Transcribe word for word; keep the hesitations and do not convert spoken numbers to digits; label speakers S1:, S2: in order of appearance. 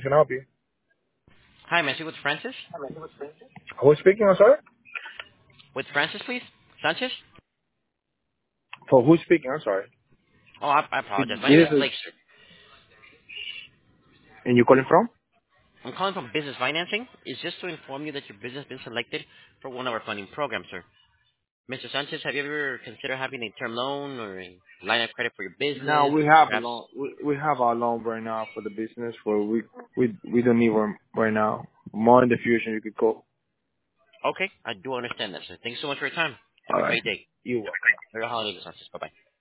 S1: can I help you?
S2: Hi, may I speak with Francis?
S1: Who's speaking, I'm sorry?
S2: With Francis, please? Sanchez?
S1: For who's speaking, I'm sorry.
S2: Oh, I, I
S1: It,
S2: apologize. My name
S1: it
S2: is
S1: is,
S2: Blake, sir.
S1: and you calling from?
S2: I'm calling from Business Financing. It's just to inform you that your business has been selected for one of our funding programs, sir. Mister Sanchez, have you ever considered having a term loan or a line of credit for your
S1: No,
S2: business,
S1: we
S2: or
S1: have a
S2: perhaps...
S1: loan. We, we have our loan right now for the business. For we we we don't need one right now. More in the future, you could call.
S2: Okay, I do understand that, sir. Thanks so much for your time. Have
S1: All
S2: a
S1: right.
S2: great day.
S1: You welcome.
S2: Happy holidays, Sanchez. Bye-bye.